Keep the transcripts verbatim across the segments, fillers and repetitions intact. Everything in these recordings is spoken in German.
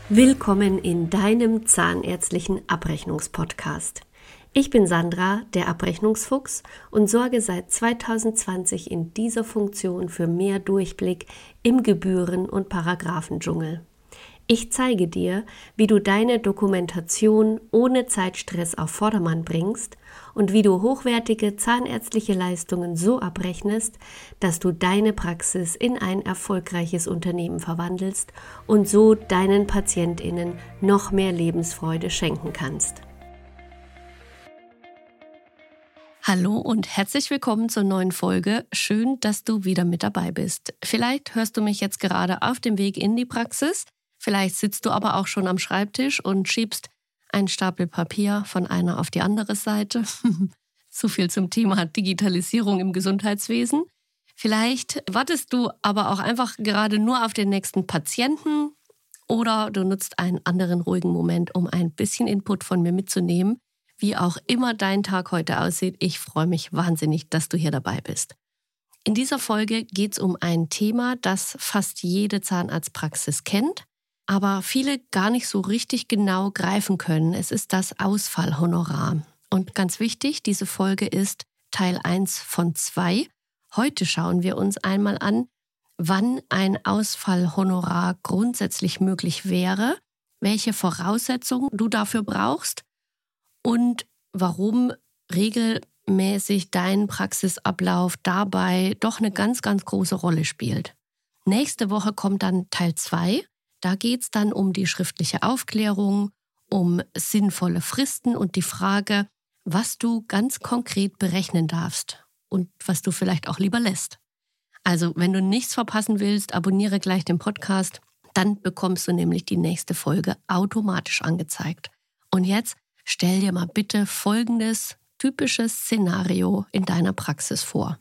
Willkommen in deinem zahnärztlichen Abrechnungspodcast. Ich bin Sandra, der Abrechnungsfuchs, und sorge seit zweitausendzwanzig in dieser Funktion für mehr Durchblick im Gebühren- und Paragraphendschungel. Ich zeige dir, wie du deine Dokumentation ohne Zeitstress auf Vordermann bringst und wie du hochwertige zahnärztliche Leistungen so abrechnest, dass du deine Praxis in ein erfolgreiches Unternehmen verwandelst und so deinen PatientInnen noch mehr Lebensfreude schenken kannst. Hallo und herzlich willkommen zur neuen Folge. Schön, dass du wieder mit dabei bist. Vielleicht hörst du mich jetzt gerade auf dem Weg in die Praxis. Vielleicht sitzt du aber auch schon am Schreibtisch und schiebst einen Stapel Papier von einer auf die andere Seite. So viel zum Thema Digitalisierung im Gesundheitswesen. Vielleicht wartest du aber auch einfach gerade nur auf den nächsten Patienten oder du nutzt einen anderen ruhigen Moment, um ein bisschen Input von mir mitzunehmen. Wie auch immer dein Tag heute aussieht, ich freue mich wahnsinnig, dass du hier dabei bist. In dieser Folge geht es um ein Thema, das fast jede Zahnarztpraxis kennt, aber viele gar nicht so richtig genau greifen können. Es ist das Ausfallhonorar. Und ganz wichtig, diese Folge ist Teil eins von zwei. Heute schauen wir uns einmal an, wann ein Ausfallhonorar grundsätzlich möglich wäre, welche Voraussetzungen du dafür brauchst und warum regelmäßig dein Praxisablauf dabei doch eine ganz, ganz große Rolle spielt. Nächste Woche kommt dann Teil zwei. Da geht es dann um die schriftliche Aufklärung, um sinnvolle Fristen und die Frage, was du ganz konkret berechnen darfst und was du vielleicht auch lieber lässt. Also, wenn du nichts verpassen willst, abonniere gleich den Podcast, dann bekommst du nämlich die nächste Folge automatisch angezeigt. Und jetzt stell dir mal bitte folgendes typisches Szenario in deiner Praxis vor.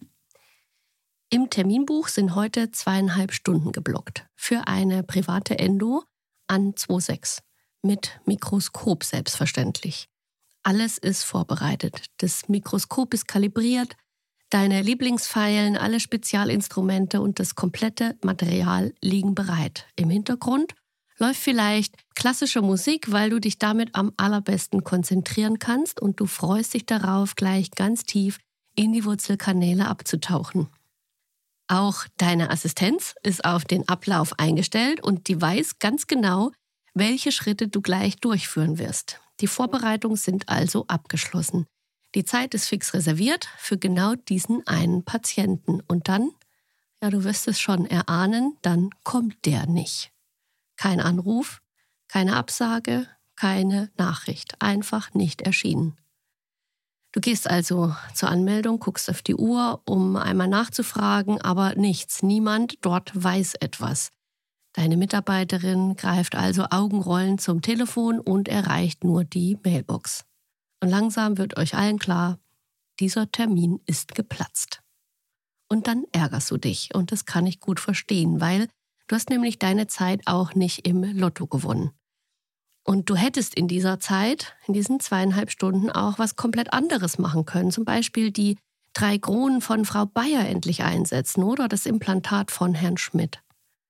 Im Terminbuch sind heute zweieinhalb Stunden geblockt für eine private Endo an zwei Komma sechs mit Mikroskop selbstverständlich. Alles ist vorbereitet. Das Mikroskop ist kalibriert, deine Lieblingsfeilen, alle Spezialinstrumente und das komplette Material liegen bereit. Im Hintergrund läuft vielleicht klassische Musik, weil du dich damit am allerbesten konzentrieren kannst und du freust dich darauf, gleich ganz tief in die Wurzelkanäle abzutauchen. Auch deine Assistenz ist auf den Ablauf eingestellt und die weiß ganz genau, welche Schritte du gleich durchführen wirst. Die Vorbereitungen sind also abgeschlossen. Die Zeit ist fix reserviert für genau diesen einen Patienten. Und dann, ja, du wirst es schon erahnen, dann kommt der nicht. Kein Anruf, keine Absage, keine Nachricht. Einfach nicht erschienen. Du gehst also zur Anmeldung, guckst auf die Uhr, um einmal nachzufragen, aber nichts, niemand dort weiß etwas. Deine Mitarbeiterin greift also augenrollend zum Telefon und erreicht nur die Mailbox. Und langsam wird euch allen klar, dieser Termin ist geplatzt. Und dann ärgerst du dich und das kann ich gut verstehen, weil du hast nämlich deine Zeit auch nicht im Lotto gewonnen. Und du hättest in dieser Zeit, in diesen zweieinhalb Stunden auch was komplett anderes machen können. Zum Beispiel die drei Kronen von Frau Bayer endlich einsetzen oder das Implantat von Herrn Schmidt.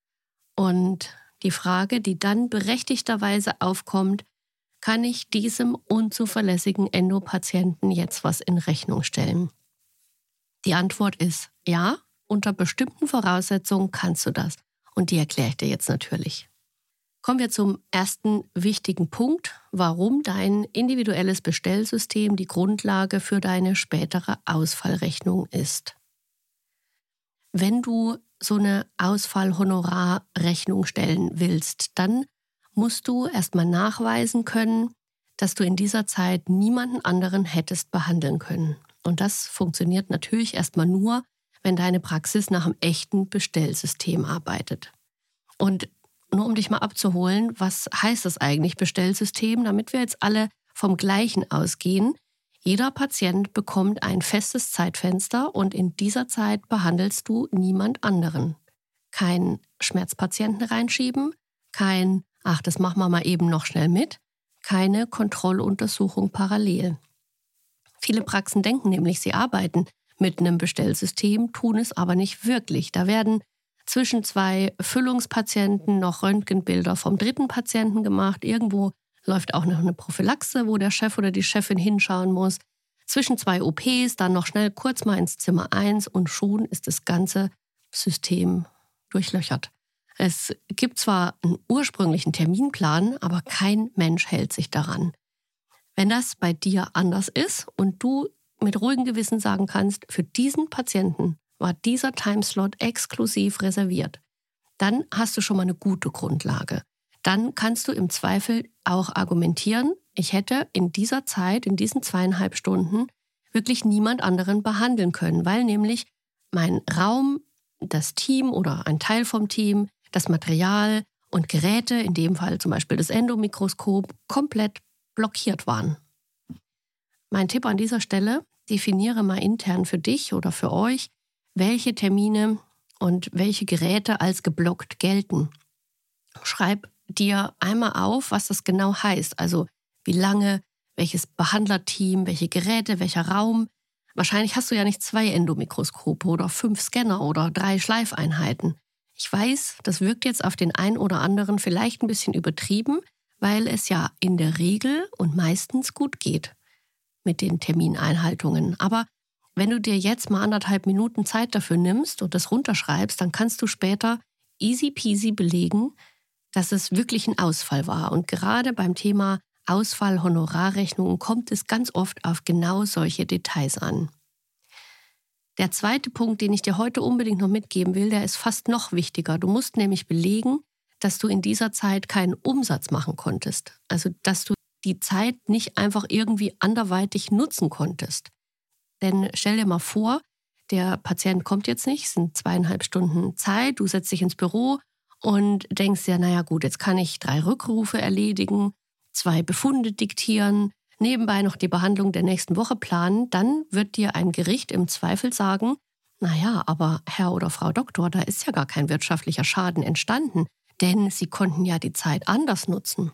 Und die Frage, die dann berechtigterweise aufkommt, kann ich diesem unzuverlässigen Endopatienten jetzt was in Rechnung stellen? Die Antwort ist ja, unter bestimmten Voraussetzungen kannst du das. Und die erkläre ich dir jetzt natürlich. Kommen wir zum ersten wichtigen Punkt, warum dein individuelles Bestellsystem die Grundlage für deine spätere Ausfallrechnung ist. Wenn du so eine Ausfallhonorarrechnung stellen willst, dann musst du erstmal nachweisen können, dass du in dieser Zeit niemanden anderen hättest behandeln können. Und das funktioniert natürlich erstmal nur, wenn deine Praxis nach einem echten Bestellsystem arbeitet. Und nur um dich mal abzuholen, was heißt das eigentlich, Bestellsystem, damit wir jetzt alle vom Gleichen ausgehen. Jeder Patient bekommt ein festes Zeitfenster und in dieser Zeit behandelst du niemand anderen. Kein Schmerzpatienten reinschieben, kein, ach, das machen wir mal eben noch schnell mit, keine Kontrolluntersuchung parallel. Viele Praxen denken nämlich, sie arbeiten mit einem Bestellsystem, tun es aber nicht wirklich. Da werden zwischen zwei Füllungspatienten noch Röntgenbilder vom dritten Patienten gemacht. Irgendwo läuft auch noch eine Prophylaxe, wo der Chef oder die Chefin hinschauen muss. Zwischen zwei O Ps, dann noch schnell kurz mal ins Zimmer eins und schon ist das ganze System durchlöchert. Es gibt zwar einen ursprünglichen Terminplan, aber kein Mensch hält sich daran. Wenn das bei dir anders ist und du mit ruhigem Gewissen sagen kannst, für diesen Patienten war dieser Timeslot exklusiv reserviert, dann hast du schon mal eine gute Grundlage. Dann kannst du im Zweifel auch argumentieren, ich hätte in dieser Zeit, in diesen zweieinhalb Stunden, wirklich niemand anderen behandeln können, weil nämlich mein Raum, das Team oder ein Teil vom Team, das Material und Geräte, in dem Fall zum Beispiel das Endomikroskop, komplett blockiert waren. Mein Tipp an dieser Stelle, definiere mal intern für dich oder für euch, welche Termine und welche Geräte als geblockt gelten. Schreib dir einmal auf, was das genau heißt, also wie lange, welches Behandlerteam, welche Geräte, welcher Raum. Wahrscheinlich hast du ja nicht zwei Endomikroskope oder fünf Scanner oder drei Schleifeinheiten. Ich weiß, das wirkt jetzt auf den einen oder anderen vielleicht ein bisschen übertrieben, weil es ja in der Regel und meistens gut geht mit den Termineinhaltungen. Aber wenn du dir jetzt mal anderthalb Minuten Zeit dafür nimmst und das runterschreibst, dann kannst du später easy peasy belegen, dass es wirklich ein Ausfall war. Und gerade beim Thema Ausfall, Honorarrechnungen kommt es ganz oft auf genau solche Details an. Der zweite Punkt, den ich dir heute unbedingt noch mitgeben will, der ist fast noch wichtiger. Du musst nämlich belegen, dass du in dieser Zeit keinen Umsatz machen konntest. Also, dass du die Zeit nicht einfach irgendwie anderweitig nutzen konntest. Denn stell dir mal vor, der Patient kommt jetzt nicht, es sind zweieinhalb Stunden Zeit, du setzt dich ins Büro und denkst dir, naja gut, jetzt kann ich drei Rückrufe erledigen, zwei Befunde diktieren, nebenbei noch die Behandlung der nächsten Woche planen, dann wird dir ein Gericht im Zweifel sagen, naja, aber Herr oder Frau Doktor, da ist ja gar kein wirtschaftlicher Schaden entstanden, denn Sie konnten ja die Zeit anders nutzen.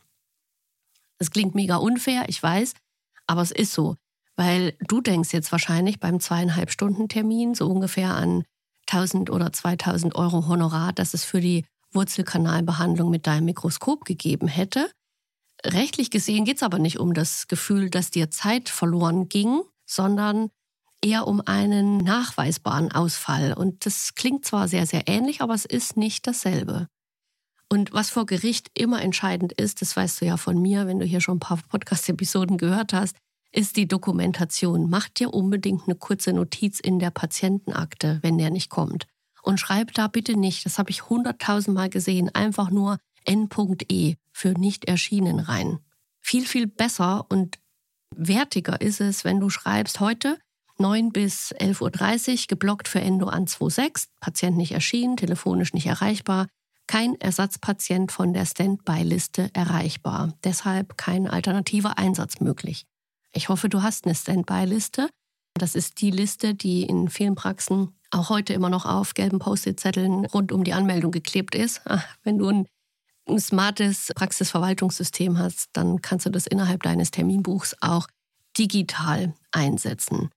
Das klingt mega unfair, ich weiß, aber es ist so, weil du denkst jetzt wahrscheinlich beim zweieinhalb Stunden Termin so ungefähr an tausend oder zweitausend Euro Honorar, das es für die Wurzelkanalbehandlung mit deinem Mikroskop gegeben hätte. Rechtlich gesehen geht es aber nicht um das Gefühl, dass dir Zeit verloren ging, sondern eher um einen nachweisbaren Ausfall. Und das klingt zwar sehr, sehr ähnlich, aber es ist nicht dasselbe. Und was vor Gericht immer entscheidend ist, das weißt du ja von mir, wenn du hier schon ein paar Podcast-Episoden gehört hast, ist die Dokumentation. Mach dir unbedingt eine kurze Notiz in der Patientenakte, wenn der nicht kommt. Und schreib da bitte nicht, das habe ich hunderttausendmal gesehen, einfach nur N E für nicht erschienen rein. Viel, viel besser und wertiger ist es, wenn du schreibst, heute neun bis elf Uhr dreißig, geblockt für Endo an zwei Komma sechs, Patient nicht erschienen, telefonisch nicht erreichbar, kein Ersatzpatient von der Standby-Liste erreichbar. Deshalb kein alternativer Einsatz möglich. Ich hoffe, du hast eine Standby-Liste. Das ist die Liste, die in vielen Praxen auch heute immer noch auf gelben Post-it-Zetteln rund um die Anmeldung geklebt ist. Wenn du ein, ein smartes Praxisverwaltungssystem hast, dann kannst du das innerhalb deines Terminbuchs auch digital einsetzen.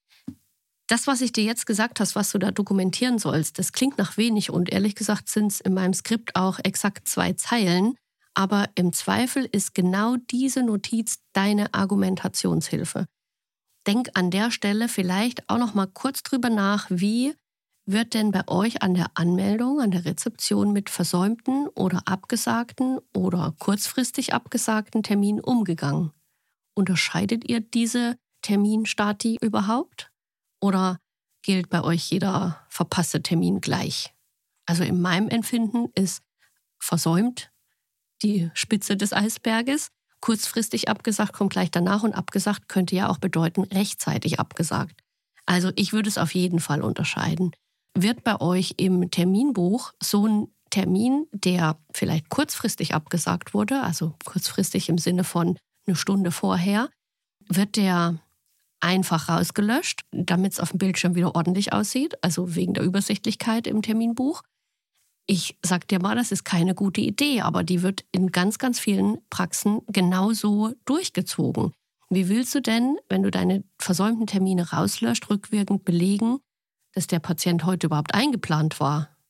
Das, was ich dir jetzt gesagt habe, was du da dokumentieren sollst, das klingt nach wenig und ehrlich gesagt sind es in meinem Skript auch exakt zwei Zeilen. Aber im Zweifel ist genau diese Notiz deine Argumentationshilfe. Denk an der Stelle vielleicht auch noch mal kurz drüber nach, wie wird denn bei euch an der Anmeldung, an der Rezeption mit versäumten oder abgesagten oder kurzfristig abgesagten Terminen umgegangen? Unterscheidet ihr diese Terminstati überhaupt? Oder gilt bei euch jeder verpasste Termin gleich? Also in meinem Empfinden ist versäumt die Spitze des Eisberges. Kurzfristig abgesagt kommt gleich danach und abgesagt könnte ja auch bedeuten rechtzeitig abgesagt. Also ich würde es auf jeden Fall unterscheiden. Wird bei euch im Terminbuch so ein Termin, der vielleicht kurzfristig abgesagt wurde, also kurzfristig im Sinne von eine Stunde vorher, wird der einfach rausgelöscht, damit es auf dem Bildschirm wieder ordentlich aussieht, also wegen der Übersichtlichkeit im Terminbuch. Ich sag dir mal, das ist keine gute Idee, aber die wird in ganz, ganz vielen Praxen genauso durchgezogen. Wie willst du denn, wenn du deine versäumten Termine rauslöscht, rückwirkend belegen, dass der Patient heute überhaupt eingeplant war?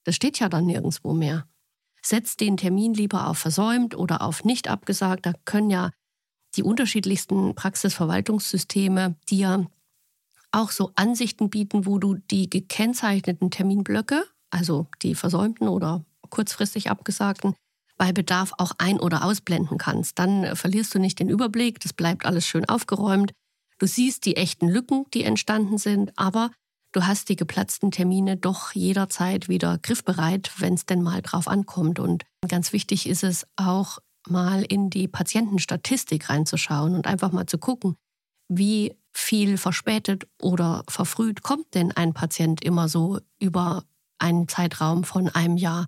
Das steht ja dann nirgendwo mehr. Setz den Termin lieber auf versäumt oder auf nicht abgesagt. Da können ja die unterschiedlichsten Praxisverwaltungssysteme dir auch so Ansichten bieten, wo du die gekennzeichneten Terminblöcke, also die versäumten oder kurzfristig abgesagten, bei Bedarf auch ein- oder ausblenden kannst. Dann verlierst du nicht den Überblick, das bleibt alles schön aufgeräumt. Du siehst die echten Lücken, die entstanden sind, aber du hast die geplatzten Termine doch jederzeit wieder griffbereit, wenn es denn mal drauf ankommt. Und ganz wichtig ist es auch, mal in die Patientenstatistik reinzuschauen und einfach mal zu gucken, wie viel verspätet oder verfrüht kommt denn ein Patient immer so über einen Zeitraum von einem Jahr.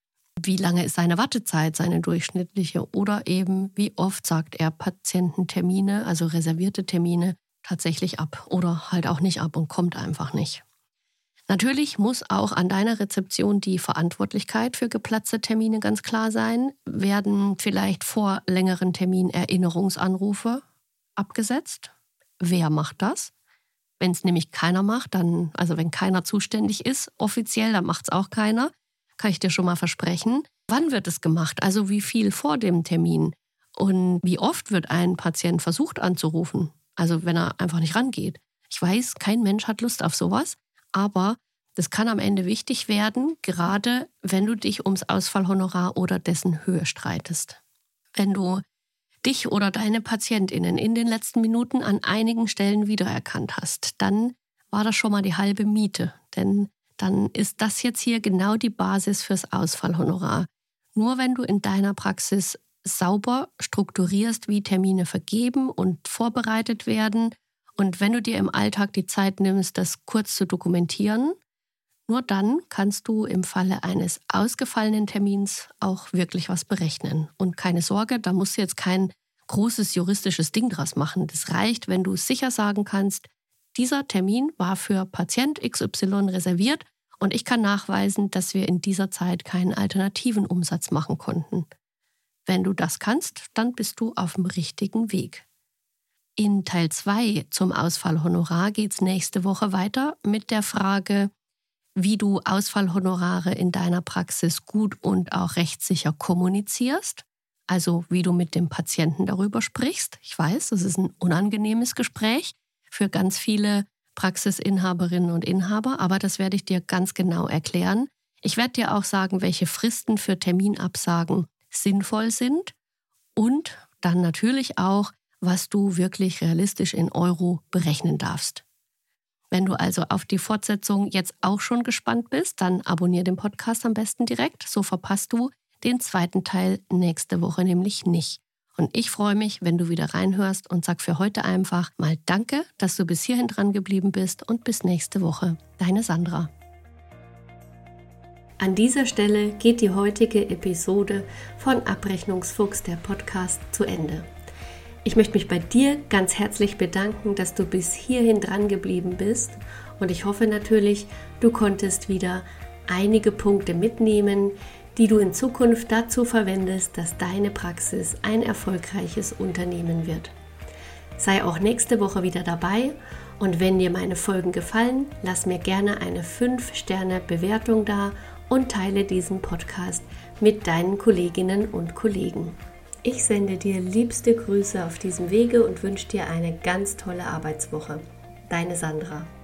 Wie lange ist seine Wartezeit, seine durchschnittliche? Oder eben, wie oft sagt er Patiententermine, also reservierte Termine, tatsächlich ab oder halt auch nicht ab und kommt einfach nicht. Natürlich muss auch an deiner Rezeption die Verantwortlichkeit für geplatzte Termine ganz klar sein. Werden vielleicht vor längeren Terminen Erinnerungsanrufe abgesetzt? Wer macht das? Wenn es nämlich keiner macht, dann, also wenn keiner zuständig ist, offiziell, dann macht es auch keiner. Kann ich dir schon mal versprechen. Wann wird es gemacht? Also wie viel vor dem Termin? Und wie oft wird ein Patient versucht anzurufen? Also wenn er einfach nicht rangeht. Ich weiß, kein Mensch hat Lust auf sowas, aber das kann am Ende wichtig werden, gerade wenn du dich ums Ausfallhonorar oder dessen Höhe streitest. Wenn du dich oder deine PatientInnen in den letzten Minuten an einigen Stellen wiedererkannt hast, dann war das schon mal die halbe Miete. Denn dann ist das jetzt hier genau die Basis fürs Ausfallhonorar. Nur wenn du in deiner Praxis sauber strukturierst, wie Termine vergeben und vorbereitet werden und wenn du dir im Alltag die Zeit nimmst, das kurz zu dokumentieren, nur dann kannst du im Falle eines ausgefallenen Termins auch wirklich was berechnen. Und keine Sorge, da musst du jetzt kein großes juristisches Ding draus machen. Das reicht, wenn du sicher sagen kannst, dieser Termin war für Patient X Y reserviert und ich kann nachweisen, dass wir in dieser Zeit keinen alternativen Umsatz machen konnten. Wenn du das kannst, dann bist du auf dem richtigen Weg. In Teil zwei zum Ausfallhonorar geht es nächste Woche weiter mit der Frage, wie du Ausfallhonorare in deiner Praxis gut und auch rechtssicher kommunizierst. Also wie du mit dem Patienten darüber sprichst. Ich weiß, das ist ein unangenehmes Gespräch für ganz viele Praxisinhaberinnen und Inhaber, aber das werde ich dir ganz genau erklären. Ich werde dir auch sagen, welche Fristen für Terminabsagen sinnvoll sind und dann natürlich auch, was du wirklich realistisch in Euro berechnen darfst. Wenn du also auf die Fortsetzung jetzt auch schon gespannt bist, dann abonniere den Podcast am besten direkt, so verpasst du den zweiten Teil nächste Woche nämlich nicht. Und ich freue mich, wenn du wieder reinhörst und sag für heute einfach mal Danke, dass du bis hierhin dran geblieben bist und bis nächste Woche. Deine Sandra. An dieser Stelle geht die heutige Episode von Abrechnungsfuchs, der Podcast, zu Ende. Ich möchte mich bei dir ganz herzlich bedanken, dass du bis hierhin dran geblieben bist und ich hoffe natürlich, du konntest wieder einige Punkte mitnehmen, die du in Zukunft dazu verwendest, dass deine Praxis ein erfolgreiches Unternehmen wird. Sei auch nächste Woche wieder dabei und wenn dir meine Folgen gefallen, lass mir gerne eine fünf Sterne Bewertung da und teile diesen Podcast mit deinen Kolleginnen und Kollegen. Ich sende dir liebste Grüße auf diesem Wege und wünsche dir eine ganz tolle Arbeitswoche. Deine Sandra.